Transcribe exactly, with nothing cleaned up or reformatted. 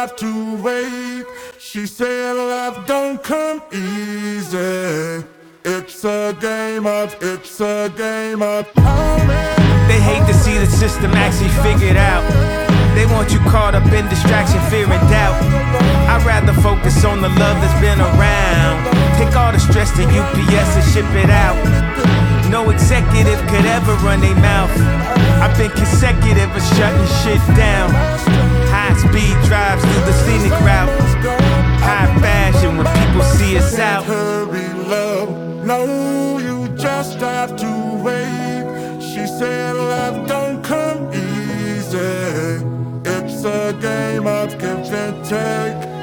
have to wait. She said love don't come easy. It's a game of, it's a game of coming. They hate to see the system actually figured out. They want you caught up in distraction, fear and doubt. I'd rather focus on the love that's been around. Take all the stress to U P S and ship it out. No executive could ever run their mouth. I've been consecutive of shutting shit down. High speed drives through the scenic route. High fashion when people see us out. Hurry, love, no, you just have to wait. She said love don't come easy. It's a game of give and take.